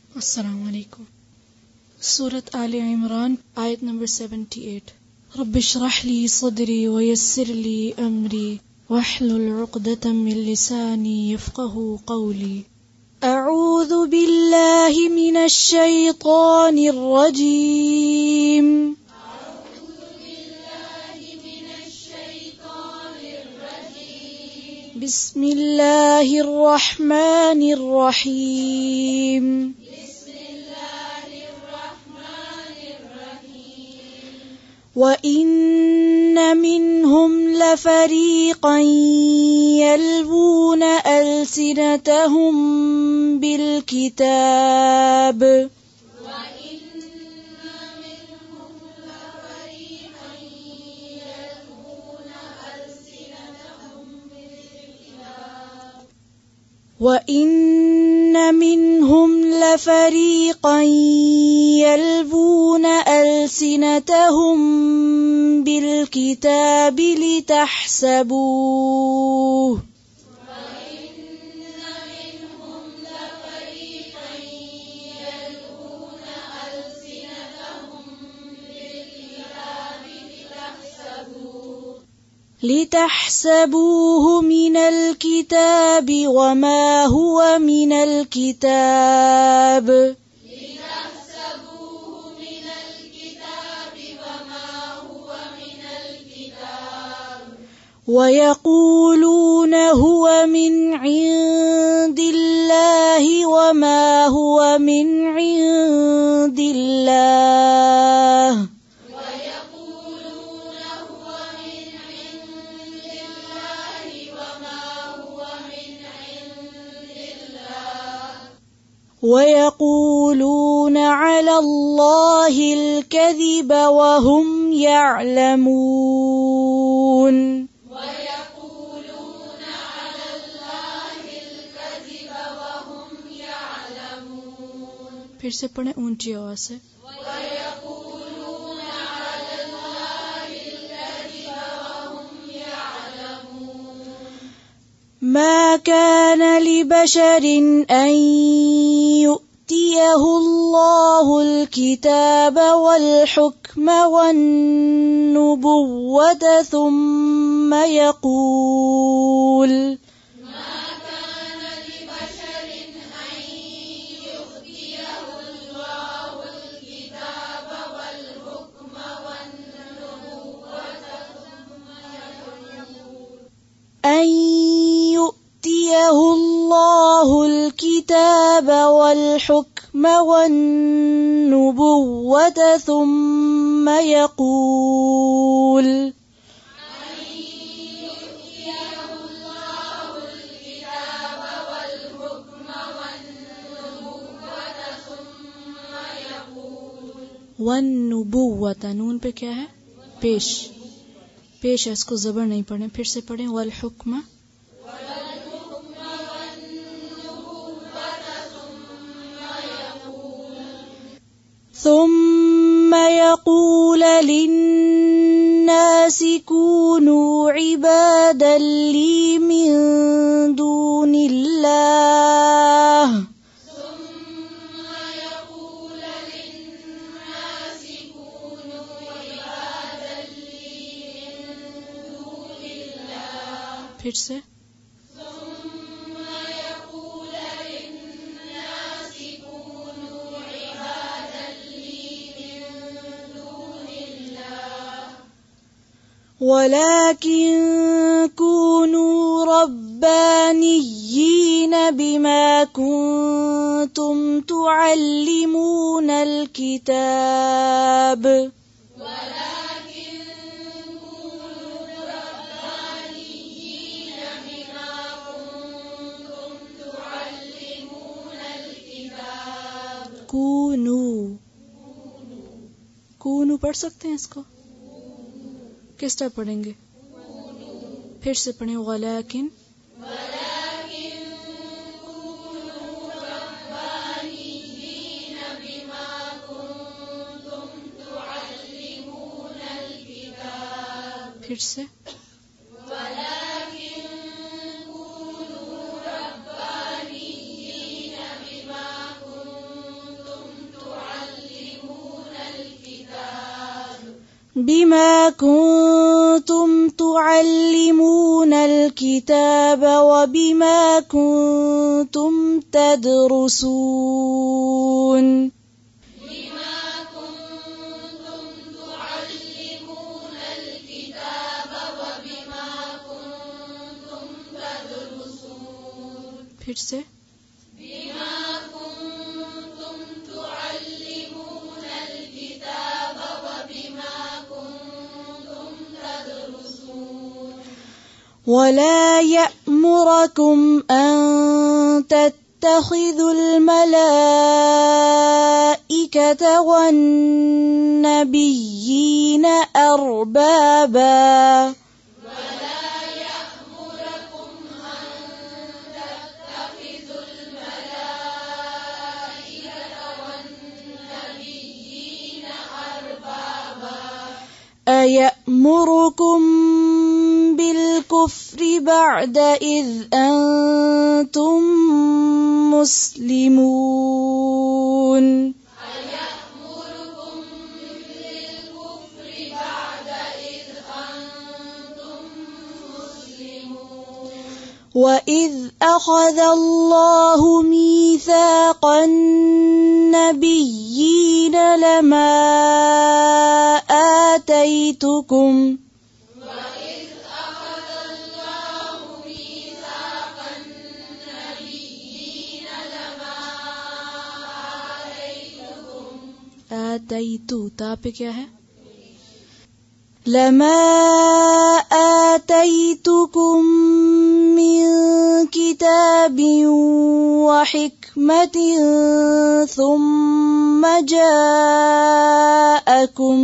अस्सलामु अलैकुम। सूरत आले इमरान आयत नंबर 78। रब्बि इश्रह ली सदरी व यस्सिर ली अमरी वहलुल उक़दतम मिन लिसानी यफ़क़हू क़ौली। अऊज़ु बिल्लाहि मिनश शैतानिर रजीम। बिस्मिल्लाहिर रहमानिर रहीम। वइन्न मिनहुम लफरीक़न यल्वून अलसिनतहुम बिलकिताब। वइन्न मिनहुम लफरीक़न यल्वून अलसिनतहुम बिलकिताब लितहसबूह। लितहसबूह मिनल किताब वमा हुवा मिनल किताब। वयक़ूलून हुवा मिन इंदिल्लाहि वमा हुवा मिन इंदिल्लाह। वयक़ूलून अलल्लाहिल कज़िब वहुम यअलमून। फिर से पढ़ें ऊंची आवाज से। मा कान लिबशरिन अन युअतियहुल्लाहुल किताब वल हुक्म वन नुबुव्वत थुम्म यक़ूल। أن يؤتيه الله الكتاب والحكم والنبوة ثم يقول والنبوة नून पे क्या है? पेश पेश है, इसको ज़बर नहीं पढ़ें। फिर से पढ़ें वल हुक्म। थुम्म यक़ूल लिन्नासि कूनू इबादन ली मिन दूनिल्लाह। फिर से वलाकिन कूनू रब्बानिय्यीन बिमा कुन्तुम तुअल्लिमूनल किताब। कूनू कूनू पढ़ सकते हैं इसको? किस तरह पढ़ेंगे? फिर से पढ़ें वलाकिन फिर से بما كنتم تعلمون الكتاب وبما كنتم تدرسون फिर से ولا يأمركم أن تتخذوا الملائكة والنبيين أربابا أيأمركم بالكفر بعد إذ أنتم مسلمون وإذ أخذ الله ميثاق النبيين لما آتيتكم आतैतु ता पे क्या है लमा आतैतुकुम मिन किताबिन व हिकमतिन थुम्मा जाअकुम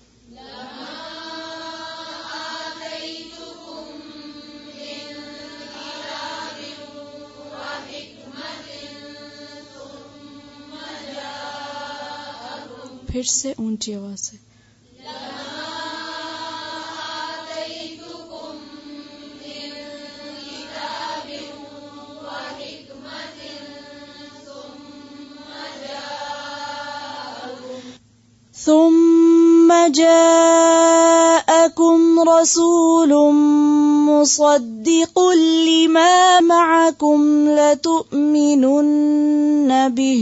फिर से ऊंची आवाज से ثم جاءكم رسول مصدق لما معكم لتؤمنن به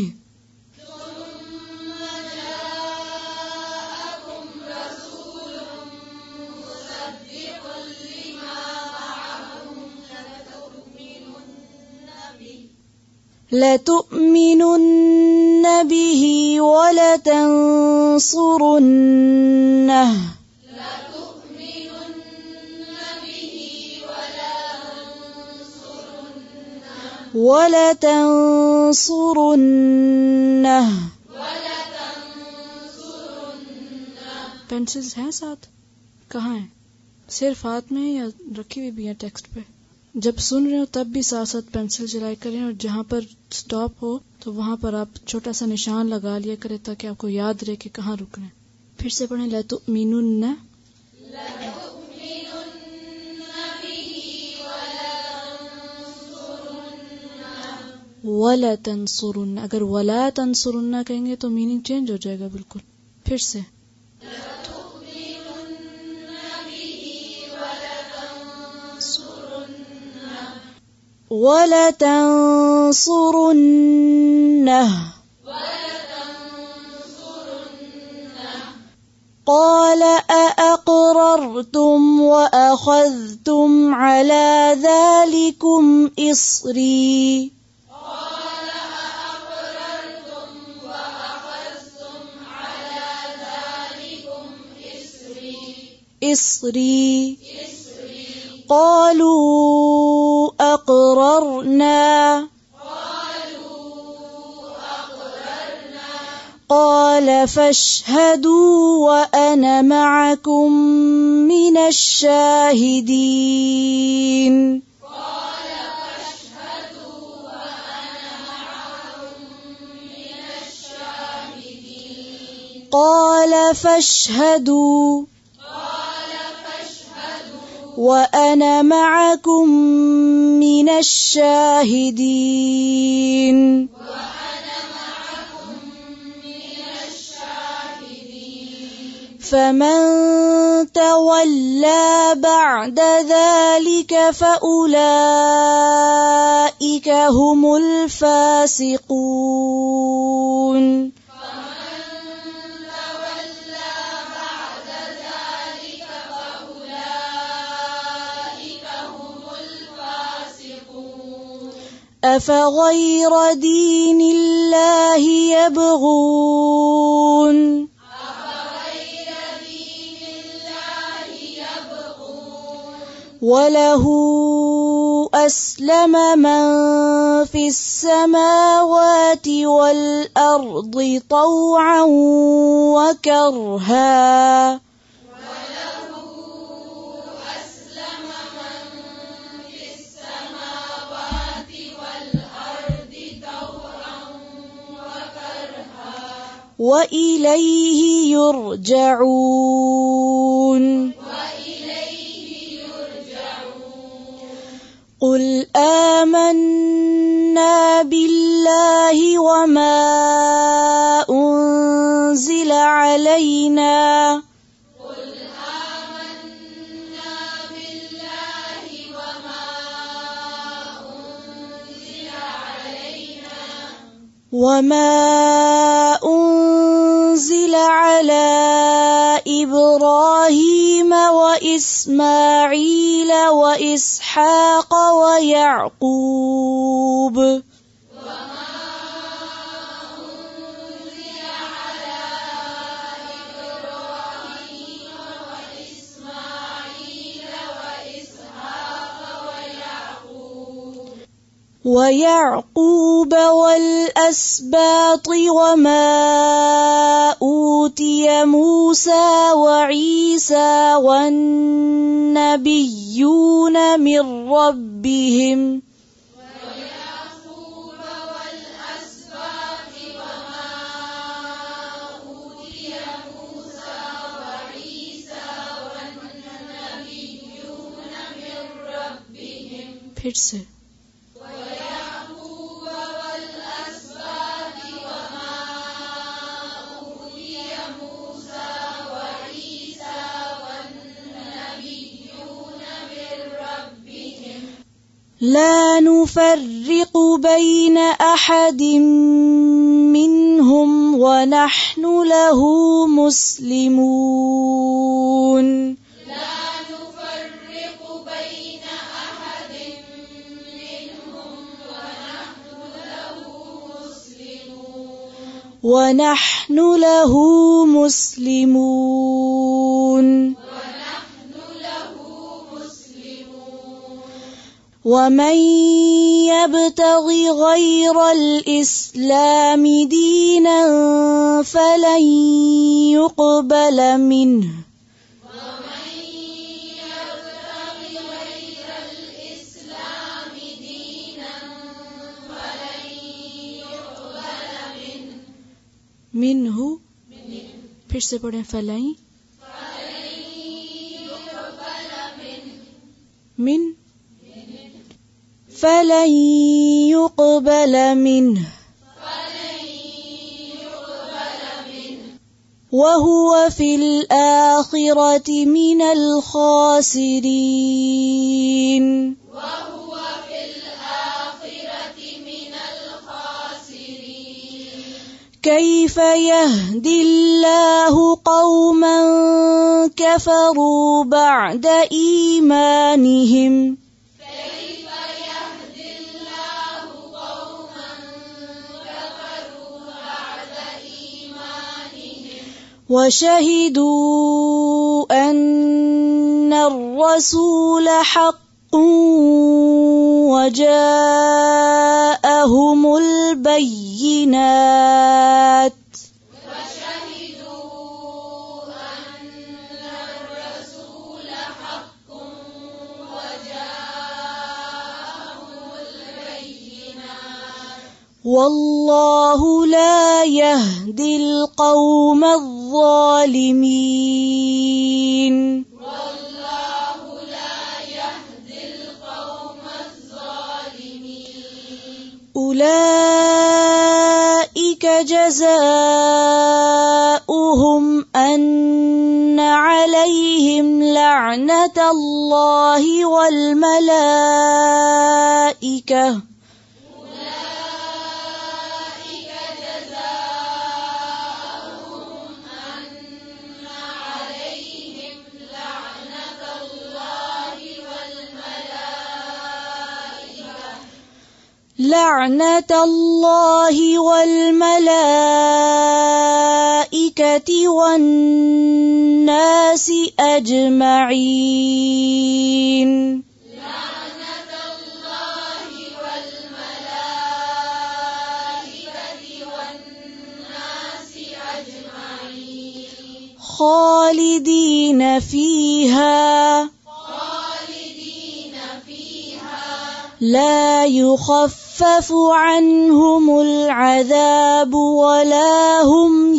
لتؤمنن به ولتنصرنه पेंसिल्स हैं साथ कहाँ हैं सिर्फ हाथ में या रखी हुई भी है टेक्स्ट पे जब सुन रहे हो तब भी साथ साथ पेंसिल चलाया करें और जहाँ पर स्टॉप हो तो वहाँ पर आप छोटा सा निशान लगा लिया करें ताकि आपको याद रहे कि कहाँ रुकना है फिर से पढ़ें लतुमिनुन्न वला तंसुरुन्न अगर वला तंसुरुन्न कहेंगे तो मीनिंग चेंज हो जाएगा बिल्कुल फिर से وَلَتَنْصُرُنَّهُ قَالَ أَأَقْرَرْتُمْ وَأَخَذْتُمْ عَلَى ذَلِكُمْ إِصْرِي قالوا أقررنا قال فاشهدوا وأنا معكم من الشاهدين قال فاشهدوا وأنا معكم من الشاهدين فمن تولى بعد ذلك فأولئك هم الفاسقون أفغير دين الله يبغون وله أسلم من في السماوات والأرض طوعا وكرها وإليه يرجعون قل آمنا بالله وما أنزل علينا وما أنزل على إبراهيم وإسماعيل وإسحاق ويعقوب والأسباط وما أوتي موسى وعيسى والنبيون من ربهم फिर से لا نفرق بين أحد منهم ونحن له مسلمون ونحن له مسلمون ومن يبتغ غير الإسلام دينا فلن يقبل منه منه फिर से पढ़ें फलन من فلن يقبل منه وهو في الآخرة من الخاسرين كيف يهدي الله قوما كفروا بعد إيمانهم وشهدوا أن الرسول حق وجاءهم البينات والله لا يهدي القوم الظالمين أولئك جزاؤهم أن عليهم لعنة الله والملائكة لعنة الله والملائكة والناس أجمعين لعنة الله والملائكة والناس أجمعين خالدين فيها لا يخفف عنهم العذاب ولا هم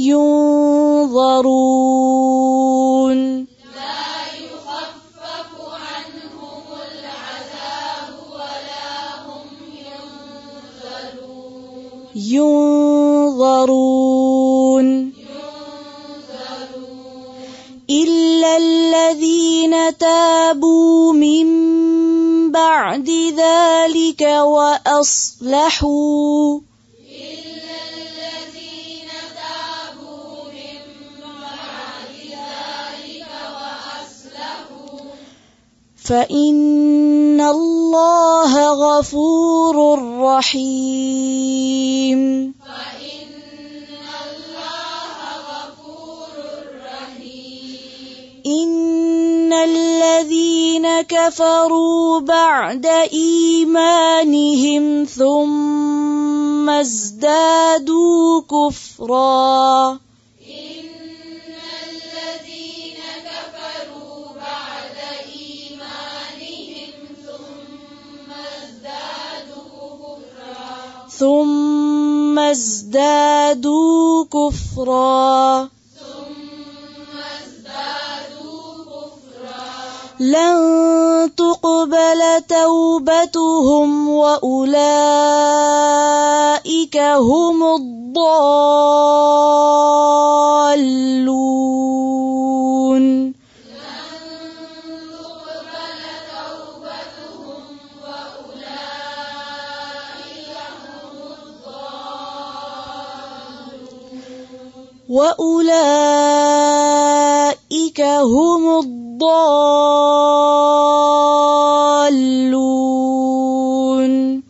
ينظرون لا يخفف عنهم العذاب ولا هم ينظرون إلا الذين تابوا من بعد ذلك وأصلحوا إلا الذين تابوا من بعد ذلك وأصلحوا فإن الله غفور رحيم إن الذين كفروا بعد إيمانهم ثم ازدادوا كفرا ثم ازدادوا كفرا لن تقبل توبتهم وأولئك هم الضالون وأولئك هم الضالون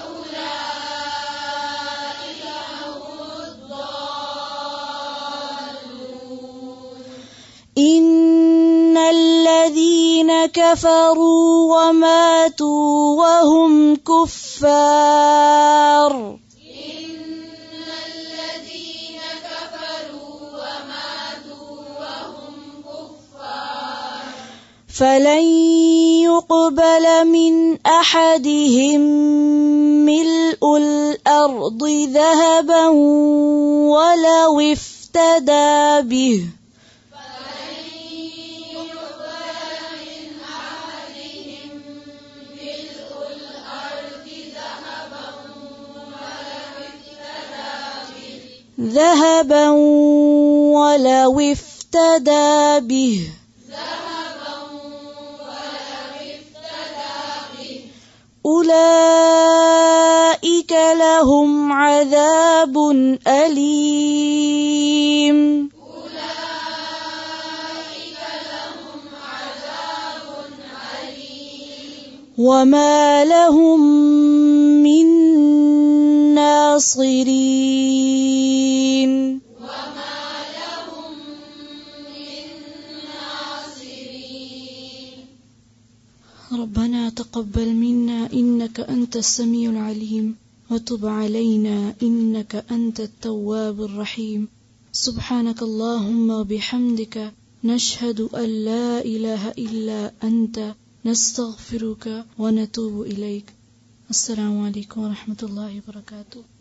إن الذين كفروا وماتوا وهم كفار فلن يقبل من أحدهم ملء الأرض ذهبا ولو افتدى به ذهبا ولو افتدى به أولئك لهم عذاب أليم وما لهم من ناصرين ربنا تقبل منا إنك أنت السميع العليم وتب علينا إنك أنت التواب الرحيم سبحانك اللهم وبحمدك نشهد أن لا إله إلا أنت نستغفرك ونتوب إليك السلام عليكم ورحمة الله وبركاته.